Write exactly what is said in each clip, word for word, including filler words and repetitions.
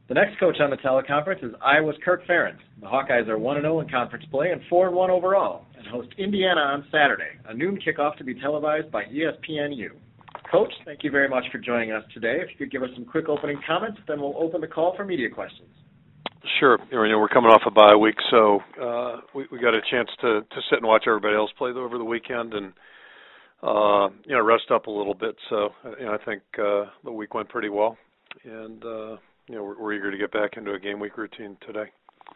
The next coach on the teleconference is Iowa's Kirk Ferentz. The Hawkeyes are one and oh in conference play and four and one overall and host Indiana on Saturday, a noon kickoff to be televised by E S P N U. Coach, thank you very much for joining us today. If you could give us some quick opening comments, then we'll open the call for media questions. Sure. You know, we're coming off a bye week, so uh, we, we got a chance to, to sit and watch everybody else play over the weekend and, uh, you know, rest up a little bit. So, you know, I think uh, the week went pretty well, and, uh, you know, we're, we're eager to get back into a game week routine today.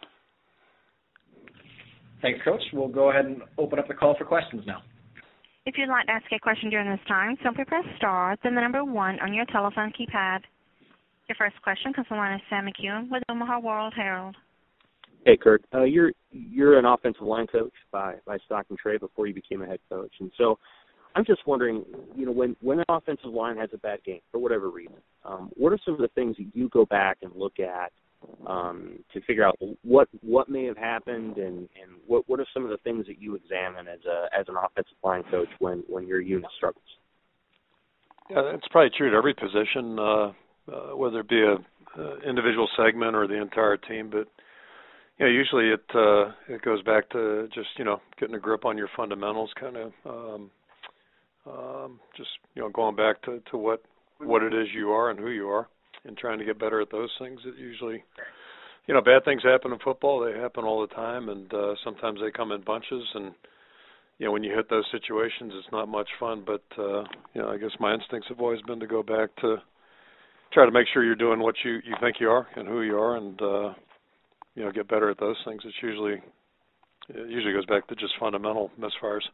Thanks, Coach. We'll go ahead and open up the call for questions now. If you'd like to ask a question during this time, simply press star, then the number one on your telephone keypad. Your first question comes from the line of Sam McEwen with Omaha World Herald. Hey, Kirk. Uh, you're you're an offensive line coach by, by Stockton Trade before you became a head coach. And so I'm just wondering, you know, when, when an offensive line has a bad game, for whatever reason, um, what are some of the things that you go back and look at um, to figure out what what may have happened, and, and what, what are some of the things that you examine as a as an offensive line coach when, when your unit struggles? Yeah, it's probably true to every position, uh, uh, whether it be a uh, individual segment or the entire team. But you know, usually it uh, it goes back to just you know getting a grip on your fundamentals, kind of um, um, just you know going back to, to what what it is you are and who you are, and trying to get better at those things. That usually, you know, bad things happen in football. They happen all the time, and uh, sometimes they come in bunches. And you know, when you hit those situations, it's not much fun. But uh, you know, I guess my instincts have always been to go back to try to make sure you're doing what you, you think you are and who you are, and uh, you know, get better at those things. It's usually it usually goes back to just fundamental misfires.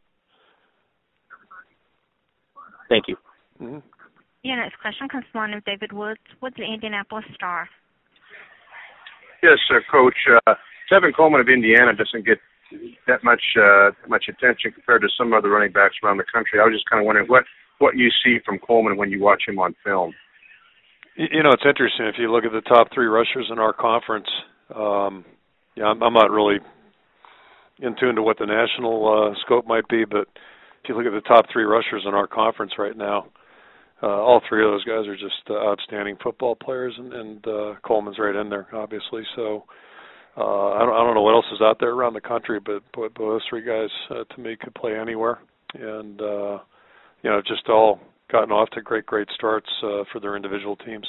Thank you. Mm-hmm. Your next question comes from the line of David Woods with the Indianapolis Star. Yes, sir, Coach. Uh, Tevin Coleman of Indiana doesn't get that much uh, much attention compared to some other running backs around the country. I was just kind of wondering what, what you see from Coleman when you watch him on film. You know, it's interesting. If you look at the top three rushers in our conference, um, yeah, I'm, I'm not really in tune to what the national uh, scope might be, but if you look at the top three rushers in our conference right now, uh, all three of those guys are just uh, outstanding football players, and, and uh, Coleman's right in there, obviously. So uh, I, don't, I don't know what else is out there around the country, but, but, but those three guys, uh, to me, could play anywhere. And, uh, you know, just all gotten off to great, great starts uh, for their individual teams.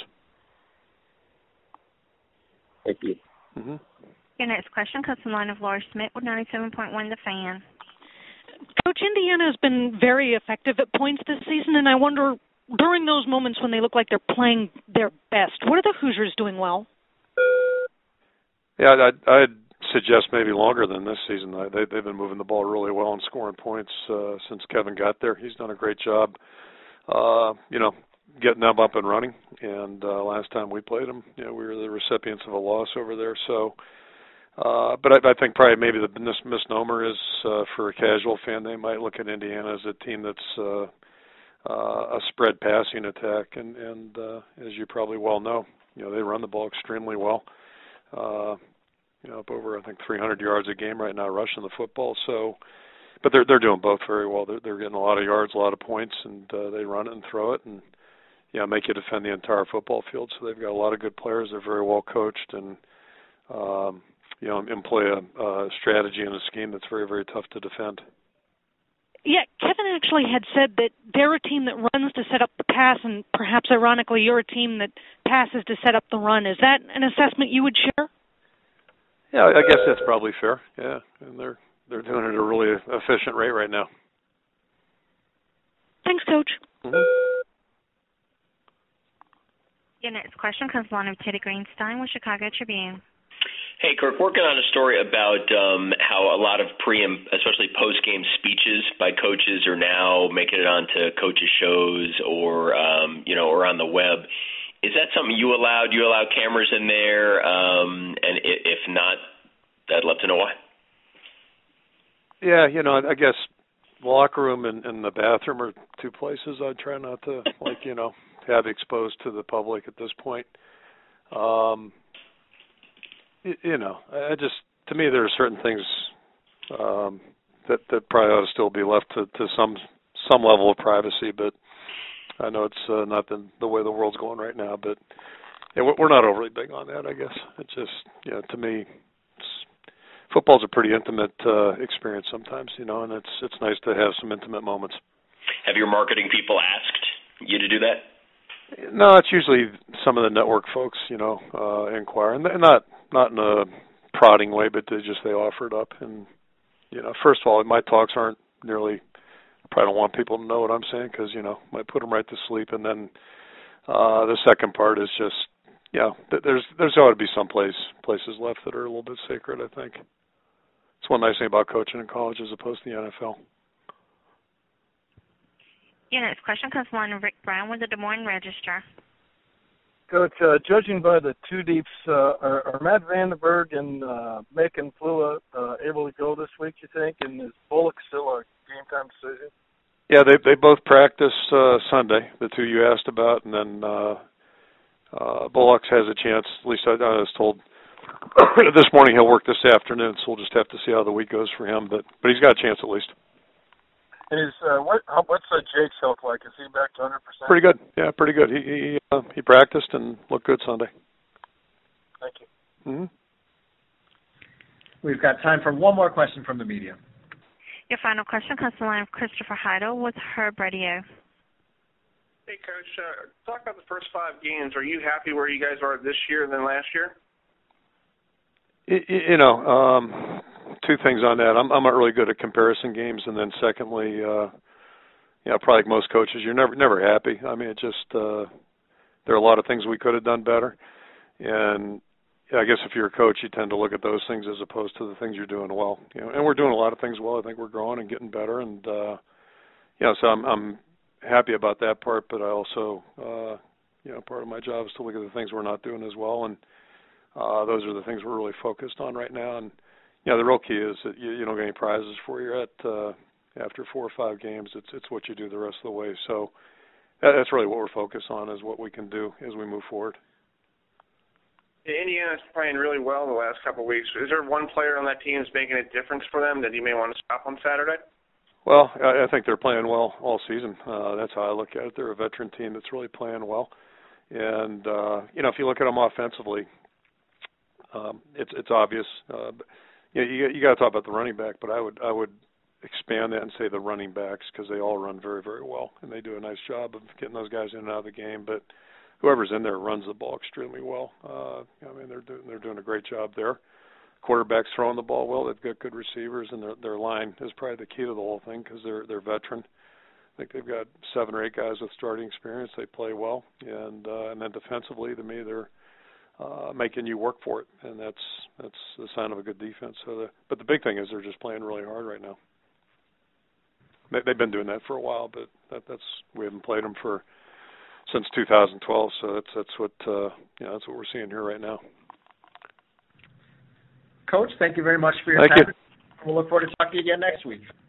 Thank you. Mm-hmm. Your next question comes from the line of Laura Smith with ninety-seven point one The Fan. Coach, Indiana has been very effective at points this season, and I wonder, during those moments when they look like they're playing their best, what are the Hoosiers doing well? Yeah, I'd, I'd suggest maybe longer than this season. They, they've been moving the ball really well and scoring points uh, since Kevin got there. He's done a great job, uh, you know, getting them up and running. And uh, last time we played them, you know, we were the recipients of a loss over there. So, uh, but I, I think probably maybe the mis- misnomer is uh, for a casual fan, they might look at Indiana as a team that's uh, uh, a spread passing attack. And, and uh, as you probably well know, you know, they run the ball extremely well. Uh, you know, up over, I think, three hundred yards a game right now rushing the football. So, but they're they're doing both very well. They're, they're getting a lot of yards, a lot of points, and uh, they run it and throw it, and you know, make you defend the entire football field. So they've got a lot of good players. They're very well coached, and um, you know, employ a, a strategy and a scheme that's very, very tough to defend. Yeah, Kevin actually had said that they're a team that runs to set up the pass, and perhaps ironically, you're a team that passes to set up the run. Is that an assessment you would share? Yeah, I guess that's probably fair. Yeah, and they're they're doing it at a really efficient rate right now. Thanks, Coach. Mm-hmm. Your next question comes from the line of Teddy Greenstein with Chicago Tribune. Hey, Kirk, working on a story about um, how a lot of pre- and especially post-game speeches by coaches are now making it onto coaches' shows or, um, you know, or on the web. Is that something you allow? Do you allow cameras in there? Um, and if not, I'd love to know why. Yeah, you know, I guess the locker room and, and the bathroom are two places I try not to, like, you know, have exposed to the public at this point. Um, you, you know, I just, to me, there are certain things um, that, that probably ought to still be left to, to some some level of privacy, but I know it's uh, not the, the way the world's going right now, but Yeah, we're not overly big on that, I guess. It's just, you know, to me, it's, football's a pretty intimate uh, experience sometimes, you know, and it's it's nice to have some intimate moments. Have your marketing people asked you to do that? No, it's usually some of the network folks, you know, uh, inquire, and not not in a prodding way, but they just they offer it up. And you know, first of all, my talks aren't nearly. I probably don't want people to know what I'm saying because you know, might put them right to sleep. And then uh, the second part is just. Yeah, there's there's ought to be some place places left that are a little bit sacred, I think. It's one nice thing about coaching in college as opposed to the N F L. Your next question comes from Rick Brown with the Des Moines Register. Coach, uh, judging by the two deeps, uh, are, are Matt Vandenberg and uh, Macon Flua uh, able to go this week, you think? And is Bullock still a game-time decision? Yeah, they they both practice uh, Sunday, the two you asked about, and then uh, Uh, Bullock has a chance, at least I, I was told this morning he'll work this afternoon, so we'll just have to see how the week goes for him, but but he's got a chance at least. And is, uh, what, how, what's uh, Jake's health like? Is he back to one hundred percent? Pretty good, yeah, pretty good. He he, uh, he practiced and looked good Sunday. Thank you. Mm-hmm. We've got time for one more question from the media. Your final question comes from the line of Christopher Heidel with Herb Radio. Hey, Coach, uh, talk about the first five games. Are you happy where you guys are this year than last year? You, you know, um, two things on that. I'm, I'm not really good at comparison games, and then secondly, uh, you know, probably like most coaches, you're never never happy. I mean, it just uh, there are a lot of things we could have done better, and I guess if you're a coach, you tend to look at those things as opposed to the things you're doing well. You know, and we're doing a lot of things well. I think we're growing and getting better, and uh, you know, so I'm. I'm happy about that part, but I also, uh, you know, part of my job is to look at the things we're not doing as well, and uh, those are the things we're really focused on right now. And you know, the real key is that you, you don't get any prizes for you at uh, after four or five games. It's it's what you do the rest of the way. So that, that's really what we're focused on, is what we can do as we move forward. Indiana's playing really well the last couple of weeks. Is there one player on that team that's making a difference for them that you may want to stop on Saturday? Well, I think they're playing well all season. Uh, that's how I look at it. They're a veteran team that's really playing well. And, uh, you know, if you look at them offensively, um, it's it's obvious. Uh, you know, you, you got to talk about the running back, but I would I would expand that and say the running backs, because they all run very, very well, and they do a nice job of getting those guys in and out of the game. But whoever's in there runs the ball extremely well. Uh, I mean, they're doing they're doing a great job there. Quarterbacks throwing the ball well. They've got good receivers, and their their line is probably the key to the whole thing, because they're they're veteran. I think they've got seven or eight guys with starting experience. They play well, and uh, and then defensively, to me, they're uh, making you work for it, and that's that's the sign of a good defense. So, the, but the big thing is they're just playing really hard right now. They, they've been doing that for a while, but that, that's we haven't played them for since two thousand twelve. So that's that's what uh, you know, that's what we're seeing here right now. Coach, thank you very much for your thank time. You. We'll look forward to talking to you again next week.